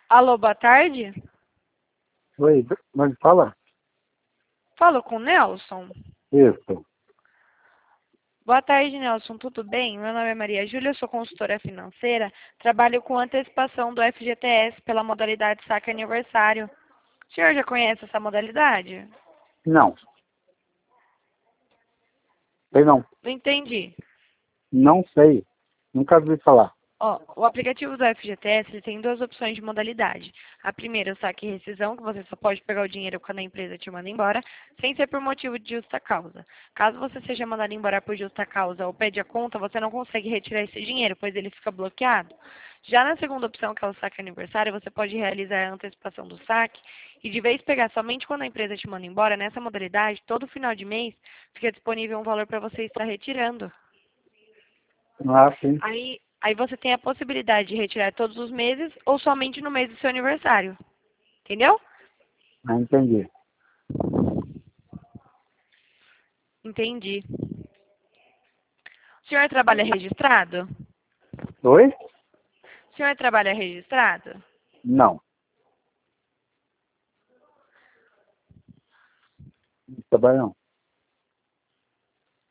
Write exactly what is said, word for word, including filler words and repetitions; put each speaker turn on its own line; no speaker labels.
Alô, boa tarde.
Oi, mas fala?
Falo com o Nelson.
Isso.
Boa tarde, Nelson. Tudo bem? Meu nome é Maria Júlia, eu sou consultora financeira. Trabalho com antecipação do F G T S pela modalidade saque aniversário. O senhor já conhece essa modalidade?
Não. Sei não.
Não entendi.
Não sei. Nunca ouvi falar.
Ó, o aplicativo do F G T S ele tem duas opções de modalidade. A primeira é o saque e rescisão, que você só pode pegar o dinheiro quando a empresa te manda embora, sem ser por motivo de justa causa. Caso você seja mandado embora por justa causa ou pede a conta, você não consegue retirar esse dinheiro, pois ele fica bloqueado. Já na segunda opção, que é o saque aniversário, você pode realizar a antecipação do saque e de vez pegar somente quando a empresa te manda embora, nessa modalidade, todo final de mês fica disponível um valor para você estar retirando.
Ah, sim.
Aí, aí você tem a possibilidade de retirar todos os meses ou somente no mês do seu aniversário. Entendeu?
Ah, entendi.
Entendi. O senhor trabalha registrado?
Oi?
O senhor trabalha registrado?
Não. Não trabalho não.